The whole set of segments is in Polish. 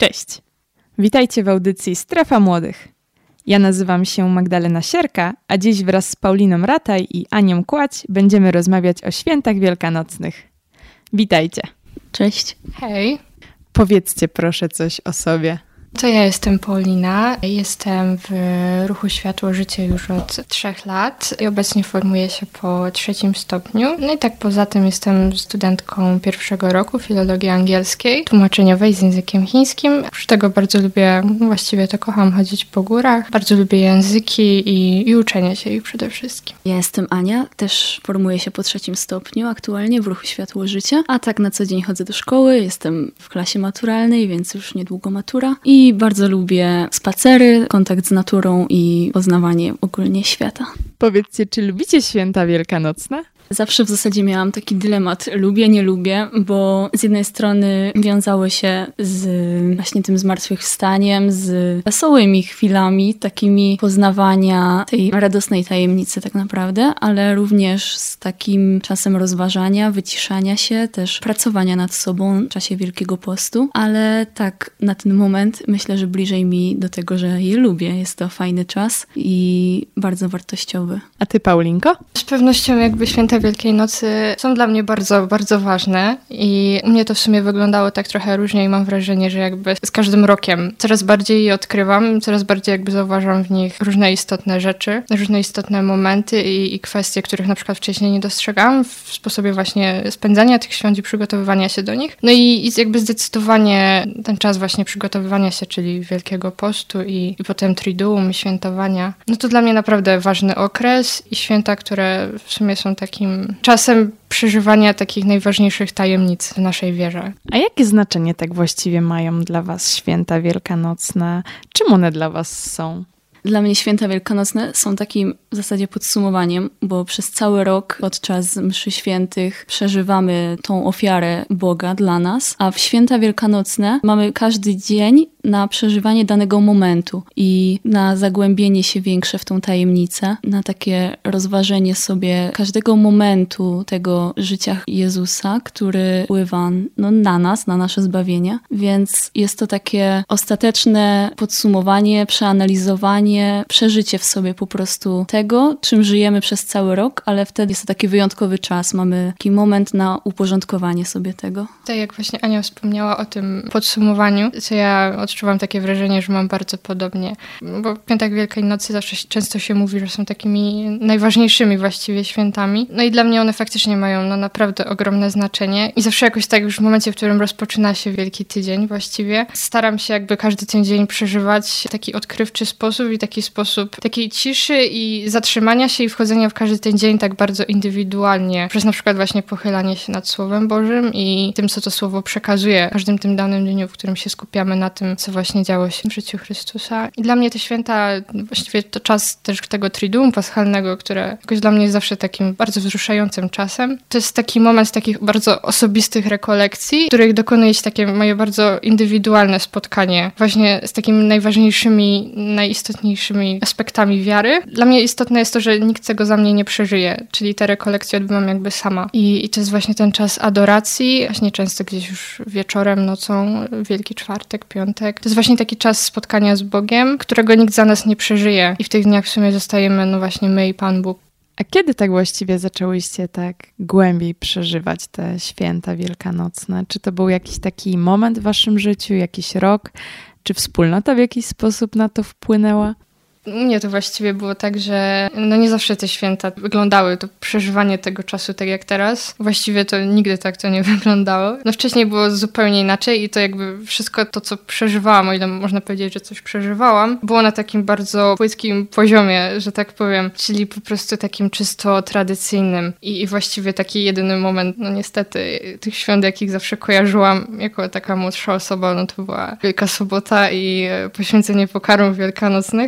Cześć! Witajcie w audycji Strefa Młodych. Ja nazywam się Magdalena Sierka, a dziś wraz z Pauliną Rataj i Anią Kłać będziemy rozmawiać o świętach wielkanocnych. Witajcie! Cześć! Hej! Powiedzcie proszę coś o sobie. To ja jestem Paulina, jestem w Ruchu Światło Życie już od 3 lat i obecnie formuję się po 3 stopniu. No i tak poza tym jestem studentką 1 roku filologii angielskiej, tłumaczeniowej z językiem chińskim. Oprócz tego bardzo lubię, właściwie to kocham chodzić po górach, bardzo lubię języki i uczenie się ich przede wszystkim. Ja jestem Ania, też formuję się po 3 stopniu aktualnie w Ruchu Światło Życie, a tak na co dzień chodzę do szkoły, jestem w klasie maturalnej, więc już niedługo matura i bardzo lubię spacery, kontakt z naturą i poznawanie ogólnie świata. Powiedzcie, czy lubicie święta wielkanocne? Zawsze w zasadzie miałam taki dylemat, lubię, nie lubię, bo z jednej strony wiązały się z właśnie tym zmartwychwstaniem, z wesołymi chwilami, takimi poznawania tej radosnej tajemnicy tak naprawdę, ale również z takim czasem rozważania, wyciszania się, też pracowania nad sobą w czasie Wielkiego Postu, ale tak na ten moment myślę, że bliżej mi do tego, że je lubię. Jest to fajny czas i bardzo wartościowy. A ty, Paulinko? Z pewnością jakby święta Wielkiej Nocy są dla mnie bardzo, bardzo ważne i u mnie to w sumie wyglądało tak trochę różnie i mam wrażenie, że jakby z każdym rokiem coraz bardziej je odkrywam, coraz bardziej jakby zauważam w nich różne istotne rzeczy, różne istotne momenty i kwestie, których na przykład wcześniej nie dostrzegałam w sposobie właśnie spędzania tych świąt i przygotowywania się do nich. No i jakby zdecydowanie ten czas właśnie przygotowywania się, czyli Wielkiego Postu i potem Triduum, świętowania, no to dla mnie naprawdę ważny okres i święta, które w sumie są takim czasem przeżywania takich najważniejszych tajemnic w naszej wierze. A jakie znaczenie tak właściwie mają dla was święta wielkanocne? Czym one dla was są? Dla mnie święta wielkanocne są takim w zasadzie podsumowaniem, bo przez cały rok podczas mszy świętych przeżywamy tą ofiarę Boga dla nas, a w święta wielkanocne mamy każdy dzień na przeżywanie danego momentu i na zagłębienie się większe w tą tajemnicę, na takie rozważenie sobie każdego momentu tego życia Jezusa, który wpływa na nas, na nasze zbawienie. Więc jest to takie ostateczne podsumowanie, przeanalizowanie, przeżycie w sobie po prostu tego, czym żyjemy przez cały rok, ale wtedy jest to taki wyjątkowy czas. Mamy taki moment na uporządkowanie sobie tego. Tak jak właśnie Ania wspomniała o tym podsumowaniu, co ja odczuwam takie wrażenie, że mam bardzo podobnie. Bo w Świętach Wielkiej Nocy zawsze często się mówi, że są takimi najważniejszymi właściwie świętami. No i dla mnie one faktycznie mają naprawdę ogromne znaczenie. I zawsze jakoś tak już w momencie, w którym rozpoczyna się Wielki Tydzień właściwie, staram się jakby każdy ten dzień przeżywać w taki odkrywczy sposób i taki sposób takiej ciszy i zatrzymania się i wchodzenia w każdy ten dzień tak bardzo indywidualnie. Przez na przykład właśnie pochylanie się nad Słowem Bożym i tym, co to Słowo przekazuje w każdym tym danym dniu, w którym się skupiamy na tym, co właśnie działo się w życiu Chrystusa. I dla mnie te święta, właściwie to czas też tego Triduum Paschalnego, które jakoś dla mnie jest zawsze takim bardzo wzruszającym czasem. To jest taki moment takich bardzo osobistych rekolekcji, w których dokonuje się takie moje bardzo indywidualne spotkanie właśnie z takimi najważniejszymi, najistotniejszymi aspektami wiary. Dla mnie istotne jest to, że nikt tego za mnie nie przeżyje, czyli te rekolekcje odbywam jakby sama. I to jest właśnie ten czas adoracji, właśnie często gdzieś już wieczorem, nocą, Wielki Czwartek, Piątek. To jest właśnie taki czas spotkania z Bogiem, którego nikt za nas nie przeżyje. I w tych dniach w sumie zostajemy właśnie my i Pan Bóg. A kiedy tak właściwie zaczęłyście tak głębiej przeżywać te święta wielkanocne? Czy to był jakiś taki moment w waszym życiu, jakiś rok? Czy wspólnota w jakiś sposób na to wpłynęła? U mnie to właściwie było tak, że nie zawsze te święta wyglądały, to przeżywanie tego czasu tak jak teraz. Właściwie to nigdy tak to nie wyglądało. Wcześniej było zupełnie inaczej i to jakby wszystko to, co przeżywałam, o ile można powiedzieć, że coś przeżywałam, było na takim bardzo płytkim poziomie, że tak powiem, czyli po prostu takim czysto tradycyjnym. I właściwie taki jedyny moment, niestety, tych świąt, jakich zawsze kojarzyłam jako taka młodsza osoba, to była Wielka Sobota i poświęcenie pokarmów wielkanocnych. Także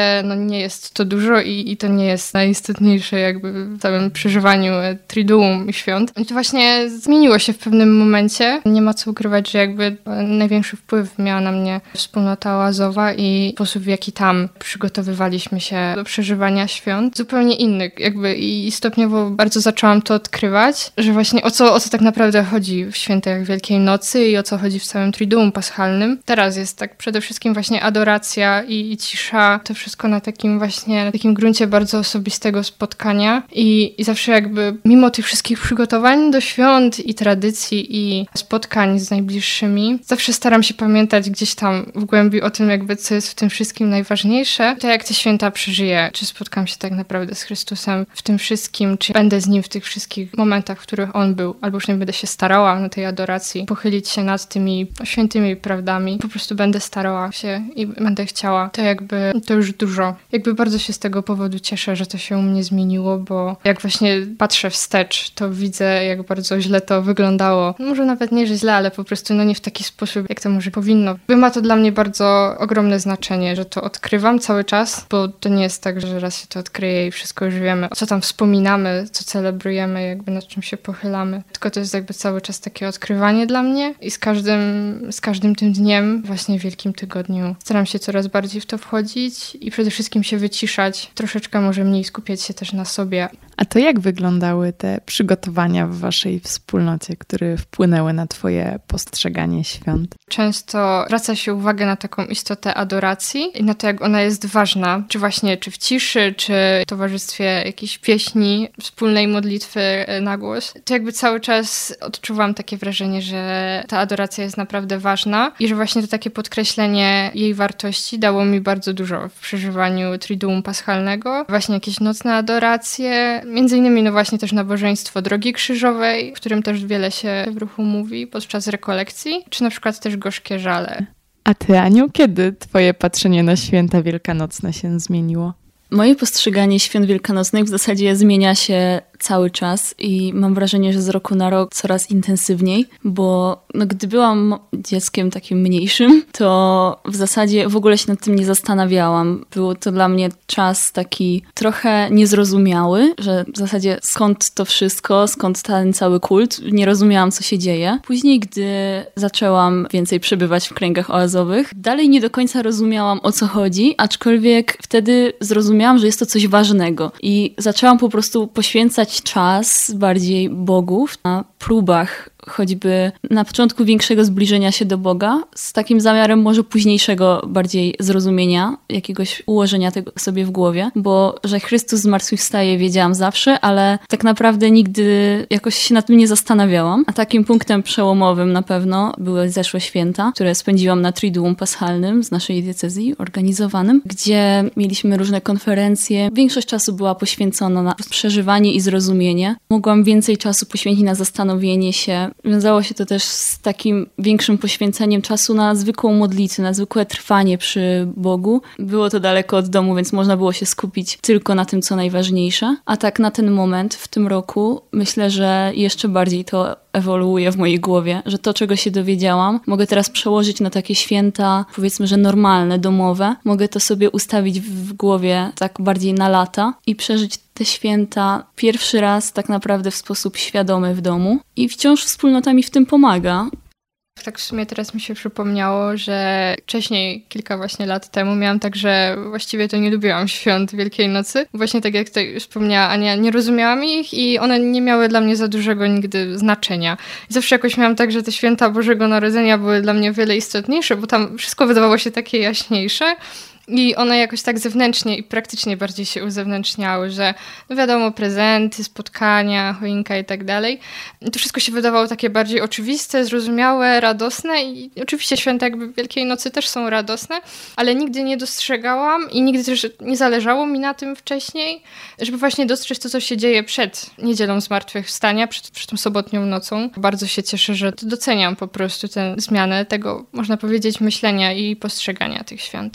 naprawdę nie jest to dużo i to nie jest najistotniejsze jakby w całym przeżywaniu Triduum i świąt. I to właśnie zmieniło się w pewnym momencie. Nie ma co ukrywać, że jakby największy wpływ miała na mnie wspólnota oazowa i sposób, w jaki tam przygotowywaliśmy się do przeżywania świąt. Zupełnie inny jakby i stopniowo bardzo zaczęłam to odkrywać, że właśnie o co tak naprawdę chodzi w świętach Wielkiej Nocy i o co chodzi w całym Triduum Paschalnym. Teraz jest tak przede wszystkim właśnie adoracja i cisza, to wszystko na takim gruncie bardzo osobistego spotkania i zawsze jakby mimo tych wszystkich przygotowań do świąt i tradycji i spotkań z najbliższymi, zawsze staram się pamiętać gdzieś tam w głębi o tym jakby, co jest w tym wszystkim najważniejsze. To jak te święta przeżyję, czy spotkam się tak naprawdę z Chrystusem w tym wszystkim, czy będę z Nim w tych wszystkich momentach, w których On był, albo już nie będę się starała na tej adoracji pochylić się nad tymi świętymi prawdami. Po prostu będę starała się i będę chciała. To jakby, to już dużo. Jakby bardzo się z tego powodu cieszę, że to się u mnie zmieniło, bo jak właśnie patrzę wstecz, to widzę, jak bardzo źle to wyglądało. Może nawet nie, że źle, ale po prostu nie w taki sposób, jak to może powinno. Ma to dla mnie bardzo ogromne znaczenie, że to odkrywam cały czas, bo to nie jest tak, że raz się to odkryje i wszystko już wiemy, co tam wspominamy, co celebrujemy, jakby nad czym się pochylamy. Tylko to jest jakby cały czas takie odkrywanie dla mnie i z każdym tym dniem, właśnie w Wielkim Tygodniu, staram się coraz bardziej w to wchodzić i przede wszystkim się wyciszać, troszeczkę może mniej skupiać się też na sobie. A to jak wyglądały te przygotowania w waszej wspólnocie, które wpłynęły na twoje postrzeganie świąt? Często zwraca się uwagę na taką istotę adoracji i na to, jak ona jest ważna, czy w ciszy, czy w towarzystwie jakiejś pieśni, wspólnej modlitwy na głos. To jakby cały czas odczuwam takie wrażenie, że ta adoracja jest naprawdę ważna i że właśnie to takie podkreślenie jej wartości dało mi bardzo dużo w przeżywaniu Triduum Paschalnego. Właśnie jakieś nocne adoracje, między innymi właśnie też nabożeństwo Drogi Krzyżowej, w którym też wiele się w ruchu mówi podczas rekolekcji, czy na przykład też gorzkie żale. A ty, Aniu, kiedy twoje patrzenie na święta wielkanocne się zmieniło? Moje postrzeganie świąt wielkanocnych w zasadzie zmienia się cały czas i mam wrażenie, że z roku na rok coraz intensywniej, bo gdy byłam dzieckiem takim mniejszym, to w zasadzie w ogóle się nad tym nie zastanawiałam. Było to dla mnie czas taki trochę niezrozumiały, że w zasadzie skąd to wszystko, skąd ten cały kult, nie rozumiałam, co się dzieje. Później, gdy zaczęłam więcej przebywać w kręgach oazowych, dalej nie do końca rozumiałam, o co chodzi, aczkolwiek wtedy zrozumiałam, że jest to coś ważnego i zaczęłam po prostu poświęcać czas bardziej Bogu na próbach choćby na początku większego zbliżenia się do Boga, z takim zamiarem może późniejszego bardziej zrozumienia, jakiegoś ułożenia tego sobie w głowie, bo że Chrystus zmartwychwstaje wiedziałam zawsze, ale tak naprawdę nigdy jakoś się nad tym nie zastanawiałam. A takim punktem przełomowym na pewno były zeszłe święta, które spędziłam na Triduum Paschalnym z naszej diecezji organizowanym, gdzie mieliśmy różne konferencje. Większość czasu była poświęcona na przeżywanie i zrozumienie. Mogłam więcej czasu poświęcić na zastanowienie się. Wiązało się to też z takim większym poświęceniem czasu na zwykłą modlitwę, na zwykłe trwanie przy Bogu. Było to daleko od domu, więc można było się skupić tylko na tym, co najważniejsze. A tak na ten moment w tym roku myślę, że jeszcze bardziej to ewoluuje w mojej głowie, że to, czego się dowiedziałam, mogę teraz przełożyć na takie święta, powiedzmy, że normalne, domowe. Mogę to sobie ustawić w głowie tak bardziej na lata i przeżyć te święta pierwszy raz tak naprawdę w sposób świadomy w domu i wciąż wspólnota mi w tym pomaga. Tak w sumie teraz mi się przypomniało, że wcześniej, kilka właśnie lat temu miałam tak, że właściwie to nie lubiłam świąt Wielkiej Nocy. Właśnie tak jak tutaj wspomniała Ania, nie rozumiałam ich i one nie miały dla mnie za dużego nigdy znaczenia. I zawsze jakoś miałam tak, że te święta Bożego Narodzenia były dla mnie o wiele istotniejsze, bo tam wszystko wydawało się takie jaśniejsze. I one jakoś tak zewnętrznie i praktycznie bardziej się uzewnętrzniały, że no wiadomo, prezenty, spotkania, choinka i tak dalej. To wszystko się wydawało takie bardziej oczywiste, zrozumiałe, radosne i oczywiście święta jakby Wielkiej Nocy też są radosne, ale nigdy nie dostrzegałam i nigdy też nie zależało mi na tym wcześniej, żeby właśnie dostrzec to, co się dzieje przed Niedzielą Zmartwychwstania, przed tą sobotnią nocą. Bardzo się cieszę, że doceniam po prostu tę zmianę tego, można powiedzieć, myślenia i postrzegania tych świąt.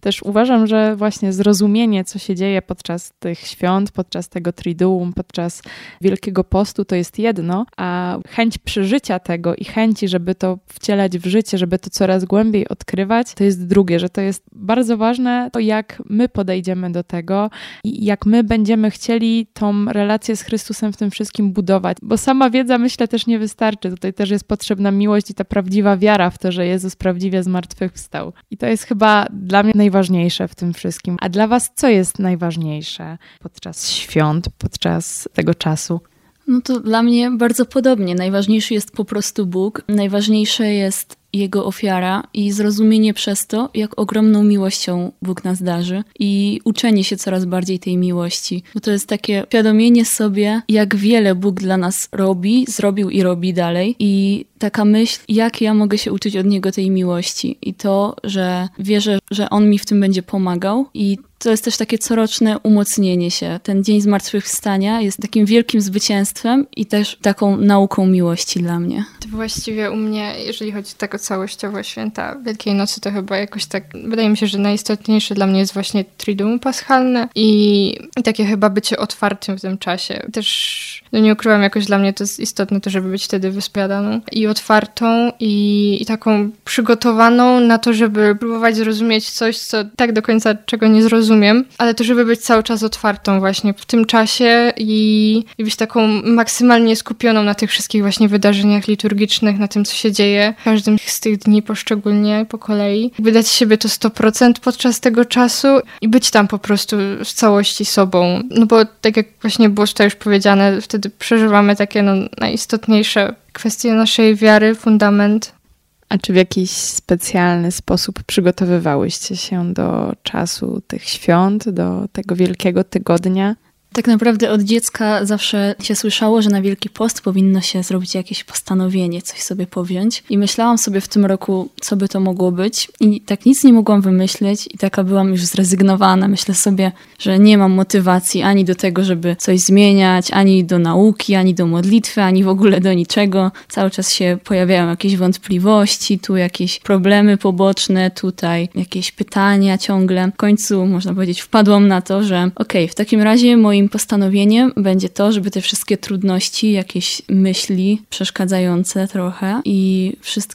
też uważam, że właśnie zrozumienie, co się dzieje podczas tych świąt, podczas tego Triduum, podczas Wielkiego Postu, to jest jedno, a chęć przeżycia tego i chęci, żeby to wcielać w życie, żeby to coraz głębiej odkrywać, to jest drugie, że to jest bardzo ważne, to jak my podejdziemy do tego i jak my będziemy chcieli tą relację z Chrystusem w tym wszystkim budować, bo sama wiedza, myślę, też nie wystarczy. Tutaj też jest potrzebna miłość i ta prawdziwa wiara w to, że Jezus prawdziwie zmartwychwstał. I to jest chyba dla mnie najważniejsze w tym wszystkim. A dla was co jest najważniejsze podczas świąt, podczas tego czasu? No to dla mnie bardzo podobnie. Najważniejszy jest po prostu Bóg. Najważniejsze jest Jego ofiara i zrozumienie przez to, jak ogromną miłością Bóg nas darzy i uczenie się coraz bardziej tej miłości. Bo to jest takie świadomienie sobie, jak wiele Bóg dla nas robi, zrobił i robi dalej. I taka myśl, jak ja mogę się uczyć od Niego tej miłości. I to, że wierzę, że On mi w tym będzie pomagał. I to jest też takie coroczne umocnienie się. Ten Dzień Zmartwychwstania jest takim wielkim zwycięstwem i też taką nauką miłości dla mnie. To właściwie u mnie, jeżeli chodzi tak o całościowo święta Wielkiej Nocy, to chyba jakoś tak, wydaje mi się, że najistotniejsze dla mnie jest właśnie Triduum Paschalne i takie chyba bycie otwartym w tym czasie. Też, nie ukrywam, jakoś dla mnie to jest istotne to, żeby być wtedy wyspowiadaną i otwartą i taką przygotowaną na to, żeby próbować zrozumieć coś, co tak do końca czego nie zrozumiem, ale to, żeby być cały czas otwartą właśnie w tym czasie i być taką maksymalnie skupioną na tych wszystkich właśnie wydarzeniach liturgicznych, na tym, co się dzieje w każdym z tych dni poszczególnie, po kolei. Wydać z siebie to 100% podczas tego czasu i być tam po prostu w całości sobą. No bo tak jak właśnie było tutaj już powiedziane, wtedy przeżywamy takie najistotniejsze kwestie naszej wiary, fundament. A czy w jakiś specjalny sposób przygotowywałyście się do czasu tych świąt, do tego Wielkiego Tygodnia? Tak naprawdę od dziecka zawsze się słyszało, że na Wielki Post powinno się zrobić jakieś postanowienie, coś sobie powziąć. I myślałam sobie w tym roku, co by to mogło być. I tak nic nie mogłam wymyśleć i taka byłam już zrezygnowana. Myślę sobie, że nie mam motywacji ani do tego, żeby coś zmieniać, ani do nauki, ani do modlitwy, ani w ogóle do niczego. Cały czas się pojawiają jakieś wątpliwości, tu jakieś problemy poboczne, tutaj jakieś pytania ciągle. W końcu, można powiedzieć, wpadłam na to, że w takim razie moim postanowieniem będzie to, żeby te wszystkie trudności, jakieś myśli przeszkadzające trochę i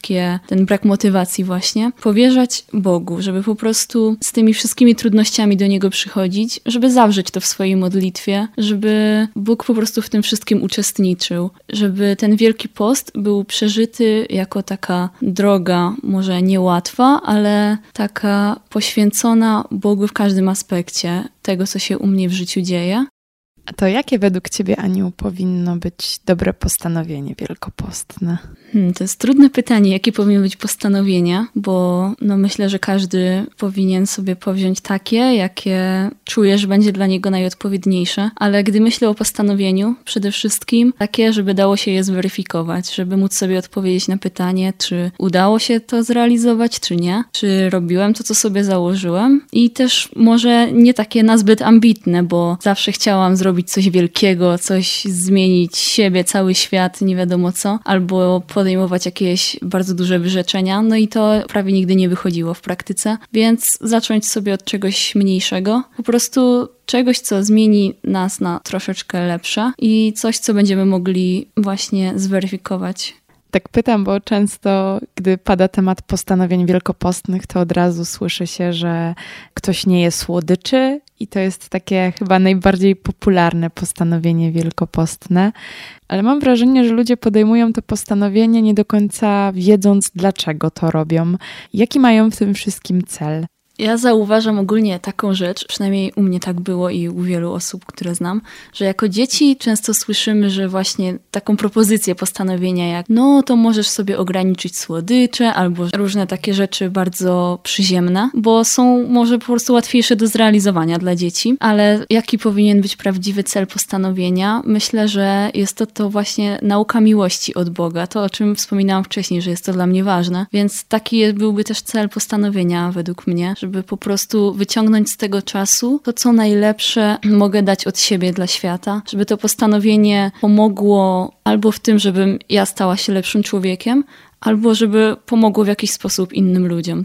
ten brak motywacji właśnie, powierzać Bogu, żeby po prostu z tymi wszystkimi trudnościami do Niego przychodzić, żeby zawrzeć to w swojej modlitwie, żeby Bóg po prostu w tym wszystkim uczestniczył, żeby ten Wielki Post był przeżyty jako taka droga, może niełatwa, ale taka poświęcona Bogu w każdym aspekcie tego, co się u mnie w życiu dzieje. A to jakie według ciebie, Aniu, powinno być dobre postanowienie wielkopostne? To jest trudne pytanie, jakie powinny być postanowienia, bo myślę, że każdy powinien sobie powziąć takie, jakie czuje, że będzie dla niego najodpowiedniejsze. Ale gdy myślę o postanowieniu, przede wszystkim takie, żeby dało się je zweryfikować, żeby móc sobie odpowiedzieć na pytanie, czy udało się to zrealizować, czy nie, czy robiłem to, co sobie założyłem. I też może nie takie nazbyt ambitne, bo zawsze chciałam zrobić coś wielkiego, coś zmienić siebie, cały świat, nie wiadomo co, albo podejmować jakieś bardzo duże wyrzeczenia, i to prawie nigdy nie wychodziło w praktyce, więc zacząć sobie od czegoś mniejszego, po prostu czegoś, co zmieni nas na troszeczkę lepsze i coś, co będziemy mogli właśnie zweryfikować. Tak pytam, bo często, gdy pada temat postanowień wielkopostnych, to od razu słyszy się, że ktoś nie je słodyczy i to jest takie chyba najbardziej popularne postanowienie wielkopostne. Ale mam wrażenie, że ludzie podejmują to postanowienie nie do końca wiedząc, dlaczego to robią. Jaki mają w tym wszystkim cel? Ja zauważam ogólnie taką rzecz, przynajmniej u mnie tak było i u wielu osób, które znam, że jako dzieci często słyszymy, że właśnie taką propozycję postanowienia jak to możesz sobie ograniczyć słodycze albo różne takie rzeczy bardzo przyziemne, bo są może po prostu łatwiejsze do zrealizowania dla dzieci, ale jaki powinien być prawdziwy cel postanowienia? Myślę, że jest to właśnie nauka miłości od Boga, to o czym wspominałam wcześniej, że jest to dla mnie ważne, więc taki byłby też cel postanowienia według mnie, żeby po prostu wyciągnąć z tego czasu to, co najlepsze mogę dać od siebie dla świata, żeby to postanowienie pomogło albo w tym, żebym ja stała się lepszym człowiekiem, albo żeby pomogło w jakiś sposób innym ludziom też.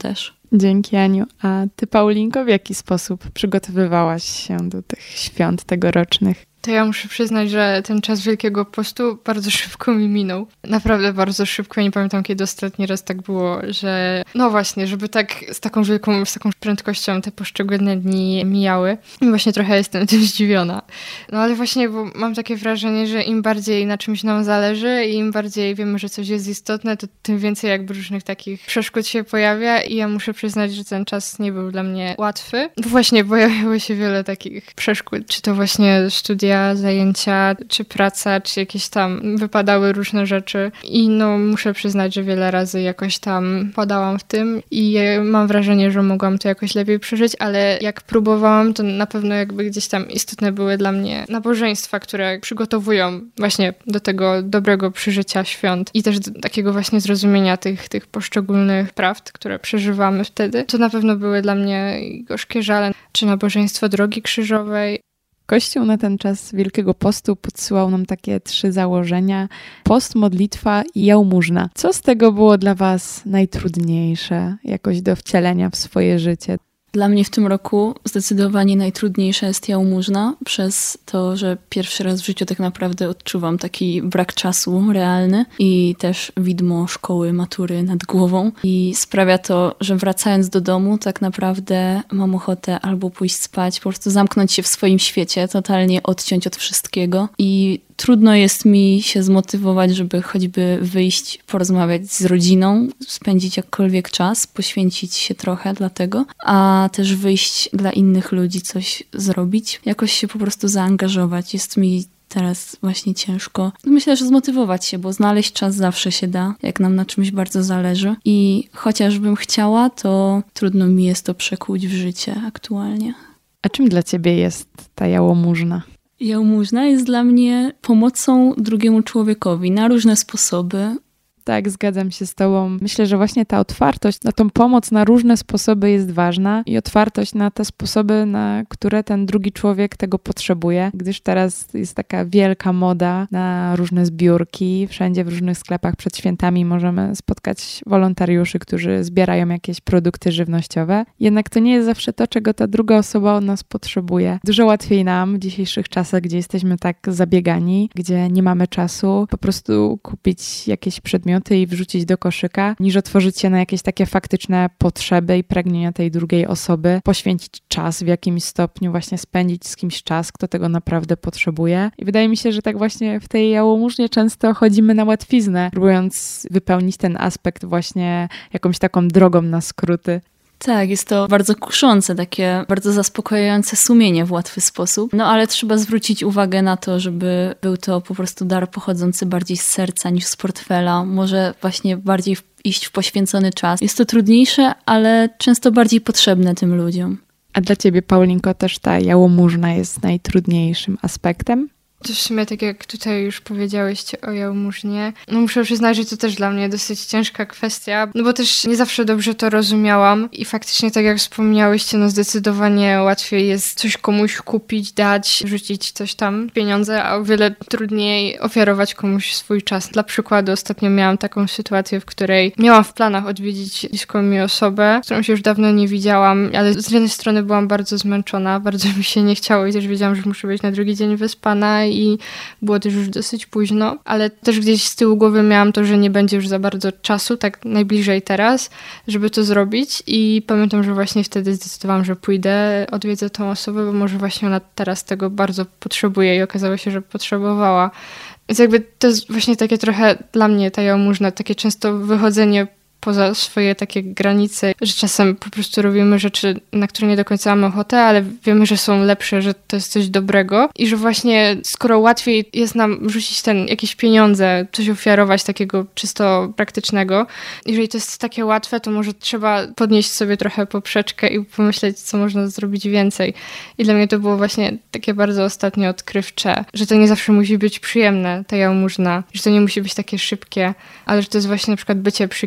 Dzięki, Aniu. A ty, Paulinko, w jaki sposób przygotowywałaś się do tych świąt tegorocznych? To ja muszę przyznać, że ten czas Wielkiego Postu bardzo szybko mi minął. Naprawdę bardzo szybko. Nie pamiętam, kiedy ostatni raz tak było, że no właśnie, żeby tak z taką prędkością te poszczególne dni mijały. I właśnie trochę jestem tym zdziwiona. No ale właśnie, bo mam takie wrażenie, że im bardziej na czymś nam zależy i im bardziej wiemy, że coś jest istotne, to tym więcej jakby różnych takich przeszkód się pojawia i ja muszę przyznać, że ten czas nie był dla mnie łatwy. Bo właśnie pojawiało się wiele takich przeszkód, czy to właśnie studia, zajęcia, czy praca, czy jakieś tam wypadały różne rzeczy i no muszę przyznać, że wiele razy jakoś tam padałam w tym i mam wrażenie, że mogłam to jakoś lepiej przeżyć, ale jak próbowałam, to na pewno jakby gdzieś tam istotne były dla mnie nabożeństwa, które przygotowują właśnie do tego dobrego przeżycia świąt i też do takiego właśnie zrozumienia tych poszczególnych prawd, które przeżywamy wtedy. To na pewno były dla mnie gorzkie żale, czy nabożeństwo Drogi Krzyżowej. Kościół na ten czas Wielkiego Postu podsyłał nam takie 3 założenia: post, modlitwa i jałmużna. Co z tego było dla was najtrudniejsze jakoś do wcielenia w swoje życie? Dla mnie w tym roku zdecydowanie najtrudniejsza jest jałmużna, przez to, że pierwszy raz w życiu tak naprawdę odczuwam taki brak czasu realny i też widmo szkoły, matury nad głową. I sprawia to, że wracając do domu tak naprawdę mam ochotę albo pójść spać, po prostu zamknąć się w swoim świecie, totalnie odciąć od wszystkiego i trudno jest mi się zmotywować, żeby choćby wyjść, porozmawiać z rodziną, spędzić jakkolwiek czas, poświęcić się trochę dla tego, a też wyjść dla innych ludzi, coś zrobić, jakoś się po prostu zaangażować. Jest mi teraz właśnie ciężko. Myślę, że zmotywować się, bo znaleźć czas zawsze się da, jak nam na czymś bardzo zależy. I chociażbym chciała, to trudno mi jest to przekuć w życie aktualnie. A czym dla ciebie jest ta jałmużna? Jałmużna jest dla mnie pomocą drugiemu człowiekowi na różne sposoby. Tak, zgadzam się z tobą. Myślę, że właśnie ta otwartość na tą pomoc na różne sposoby jest ważna i otwartość na te sposoby, na które ten drugi człowiek tego potrzebuje, gdyż teraz jest taka wielka moda na różne zbiórki. Wszędzie w różnych sklepach przed świętami możemy spotkać wolontariuszy, którzy zbierają jakieś produkty żywnościowe. Jednak to nie jest zawsze to, czego ta druga osoba od nas potrzebuje. Dużo łatwiej nam w dzisiejszych czasach, gdzie jesteśmy tak zabiegani, gdzie nie mamy czasu, po prostu kupić jakieś przedmioty i wrzucić do koszyka, niż otworzyć się na jakieś takie faktyczne potrzeby i pragnienia tej drugiej osoby, poświęcić czas w jakimś stopniu, właśnie spędzić z kimś czas, kto tego naprawdę potrzebuje. I wydaje mi się, że tak właśnie w tej jałmużnie często chodzimy na łatwiznę, próbując wypełnić ten aspekt właśnie jakąś taką drogą na skróty. Tak, jest to bardzo kuszące, takie bardzo zaspokajające sumienie w łatwy sposób. No ale trzeba zwrócić uwagę na to, żeby był to po prostu dar pochodzący bardziej z serca niż z portfela. Może właśnie bardziej iść w poświęcony czas. Jest to trudniejsze, ale często bardziej potrzebne tym ludziom. A dla ciebie, Paulinko, też ta jałmużna jest najtrudniejszym aspektem? To w sumie, tak jak tutaj już powiedziałyście o jałmużnie, no muszę przyznać, że to też dla mnie dosyć ciężka kwestia, no bo też nie zawsze dobrze to rozumiałam i faktycznie, tak jak wspomniałyście, no zdecydowanie łatwiej jest coś komuś kupić, dać, rzucić coś tam, pieniądze, a o wiele trudniej ofiarować komuś swój czas. Dla przykładu ostatnio miałam taką sytuację, w której miałam w planach odwiedzić bliską mi osobę, którą się już dawno nie widziałam, ale z jednej strony byłam bardzo zmęczona, bardzo mi się nie chciało i też wiedziałam, że muszę być na drugi dzień wyspana i było też już dosyć późno, ale też gdzieś z tyłu głowy miałam to, że nie będzie już za bardzo czasu, tak najbliżej teraz, żeby to zrobić i pamiętam, że właśnie wtedy zdecydowałam, że pójdę, odwiedzę tą osobę, bo może właśnie ona teraz tego bardzo potrzebuje i okazało się, że potrzebowała. Więc jakby to jest właśnie takie trochę dla mnie ta jałmużna, takie często wychodzenie poza swoje takie granice, że czasem po prostu robimy rzeczy, na które nie do końca mamy ochotę, ale wiemy, że są lepsze, że to jest coś dobrego i że właśnie skoro łatwiej jest nam rzucić jakieś pieniądze, coś ofiarować takiego czysto praktycznego, jeżeli to jest takie łatwe, to może trzeba podnieść sobie trochę poprzeczkę i pomyśleć, co można zrobić więcej. I dla mnie to było właśnie takie bardzo ostatnio odkrywcze, że to nie zawsze musi być przyjemne, ta jałmużna, że to nie musi być takie szybkie, ale że to jest właśnie na przykład bycie przy kimś, przy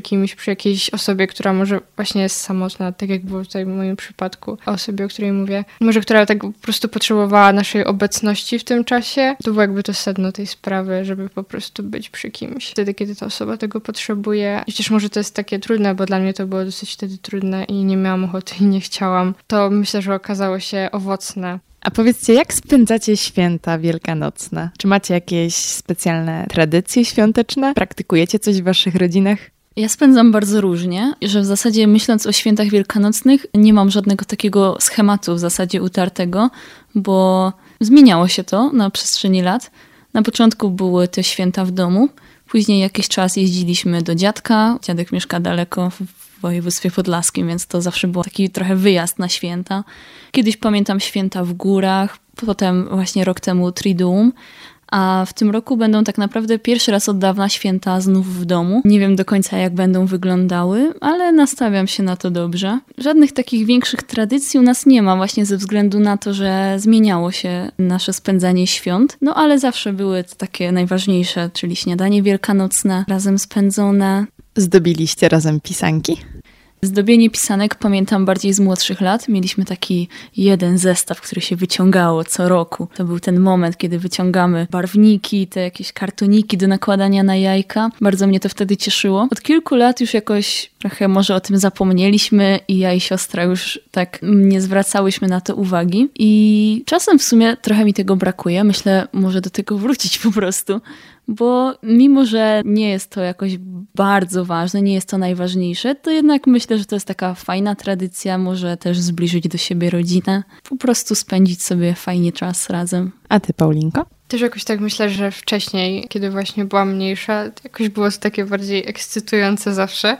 przy jakiejś osobie, która może właśnie jest samotna, tak jak było tutaj w moim przypadku, o osobie, o której mówię, może która tak po prostu potrzebowała naszej obecności w tym czasie, to było jakby to sedno tej sprawy, żeby po prostu być przy kimś wtedy, kiedy ta osoba tego potrzebuje. Przecież może to jest takie trudne, bo dla mnie to było dosyć wtedy trudne i nie miałam ochoty i nie chciałam. To myślę, że okazało się owocne. A powiedzcie, jak spędzacie święta wielkanocne? Czy macie jakieś specjalne tradycje świąteczne? Praktykujecie coś w waszych rodzinach? Ja spędzam bardzo różnie, że w zasadzie myśląc o świętach wielkanocnych nie mam żadnego takiego schematu w zasadzie utartego, bo zmieniało się to na przestrzeni lat. Na początku były te święta w domu, później jakiś czas jeździliśmy do dziadka. Dziadek mieszka daleko w województwie podlaskim, więc to zawsze był taki trochę wyjazd na święta. Kiedyś pamiętam święta w górach, potem właśnie rok temu Triduum, a w tym roku będą tak naprawdę pierwszy raz od dawna święta znów w domu. Nie wiem do końca, jak będą wyglądały, ale nastawiam się na to dobrze. Żadnych takich większych tradycji u nas nie ma, właśnie ze względu na to, że zmieniało się nasze spędzanie świąt. No ale zawsze były to takie najważniejsze, czyli śniadanie wielkanocne, razem spędzone. Zdobiliście razem pisanki? Zdobienie pisanek pamiętam bardziej z młodszych lat. Mieliśmy taki jeden zestaw, który się wyciągało co roku. To był ten moment, kiedy wyciągamy barwniki, te jakieś kartoniki do nakładania na jajka. Bardzo mnie to wtedy cieszyło. Od kilku lat już jakoś trochę może o tym zapomnieliśmy i ja i siostra już tak nie zwracałyśmy na to uwagi. I czasem w sumie trochę mi tego brakuje. Myślę, może do tego wrócić po prostu. Bo mimo, że nie jest to jakoś bardzo ważne, nie jest to najważniejsze, to jednak myślę, że to jest taka fajna tradycja, może też zbliżyć do siebie rodzinę, po prostu spędzić sobie fajnie czas razem. A ty, Paulinko? Też jakoś tak myślę, że wcześniej, kiedy właśnie byłam mniejsza, to jakoś było to takie bardziej ekscytujące zawsze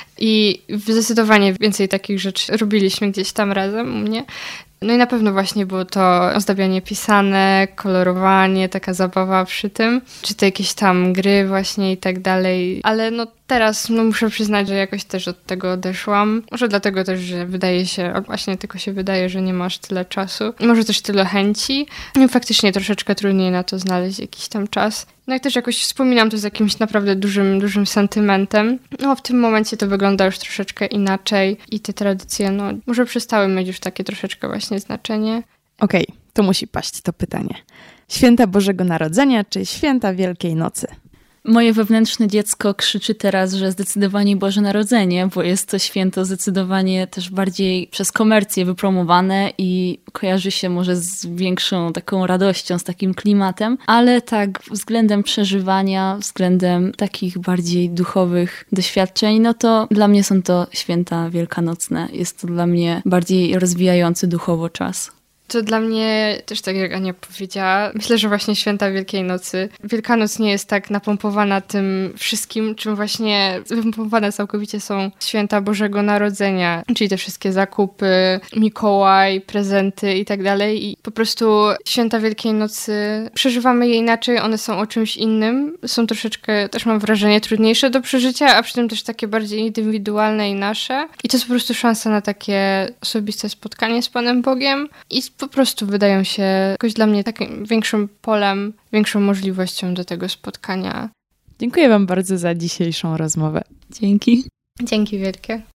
i zdecydowanie więcej takich rzeczy robiliśmy gdzieś tam razem u mnie. No i na pewno właśnie było to ozdabianie pisanek, kolorowanie, taka zabawa przy tym, czy to jakieś tam gry właśnie i tak dalej. Ale no teraz muszę przyznać, że jakoś też od tego odeszłam. Może dlatego też, że wydaje się, właśnie tylko się wydaje, że nie masz tyle czasu. Może też tyle chęci. No faktycznie troszeczkę trudniej na to znaleźć jakiś tam czas. No jak też jakoś wspominam to z jakimś naprawdę dużym sentymentem. No w tym momencie to wygląda już troszeczkę inaczej i te tradycje, no może przestały mieć już takie troszeczkę właśnie znaczenie. Okej, to musi paść to pytanie. Święta Bożego Narodzenia czy święta Wielkiej Nocy? Moje wewnętrzne dziecko krzyczy teraz, że zdecydowanie Boże Narodzenie, bo jest to święto zdecydowanie też bardziej przez komercję wypromowane i kojarzy się może z większą taką radością, z takim klimatem, ale tak względem przeżywania, względem takich bardziej duchowych doświadczeń, no to dla mnie są to święta wielkanocne. Jest to dla mnie bardziej rozwijający duchowo czas. To dla mnie też tak jak Ania powiedziała, myślę, że właśnie święta Wielkiej Nocy. Wielkanoc nie jest tak napompowana tym wszystkim, czym właśnie wypompowane całkowicie są święta Bożego Narodzenia, czyli te wszystkie zakupy, Mikołaj, prezenty i tak dalej. I po prostu święta Wielkiej Nocy, przeżywamy je inaczej, one są o czymś innym. Są troszeczkę, też mam wrażenie, trudniejsze do przeżycia, a przy tym też takie bardziej indywidualne i nasze. I to jest po prostu szansa na takie osobiste spotkanie z Panem Bogiem i po prostu wydają się jakoś dla mnie takim większym polem, większą możliwością do tego spotkania. Dziękuję wam bardzo za dzisiejszą rozmowę. Dzięki. Dzięki wielkie.